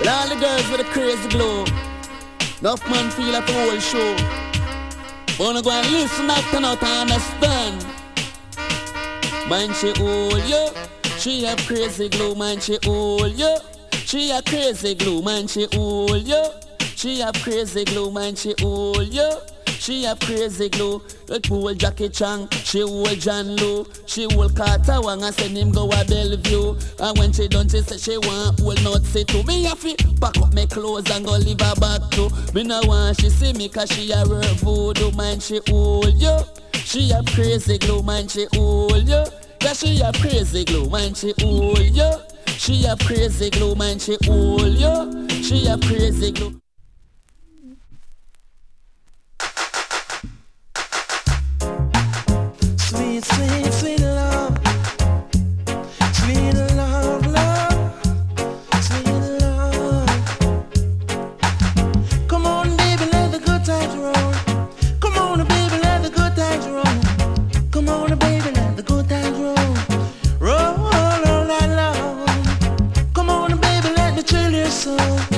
With all the girls with a crazy glow. Enough man feel like the whole show. Wanna go and listen up to not understand. Man she hold you. She have crazy glow, man she hold you. She have crazy glow, man she hold you. She have crazy glow, man she hold you. She have crazy glow. Like hold Jackie Chan, she hold John Lowe. She hold Carter Wang and send him go a Bellevue. And when she done, she say she want hold not say to me. Have to pack up my clothes and go leave her back to. Me no want she see me cause she a her voodoo. Man she hold you. She have crazy glow, man she hold you. Yeah, she have crazy glow, man she hold you. She have crazy glow, man she hold you. She have crazy glow. Sweet, sweet, sweet love. Sweet love, love. Sweet love. Come on, baby, let the good times roll. Come on, baby, let the good times roll. Come on, baby, let the good times roll. Roll all night long. Come on, baby, let me chill your soul.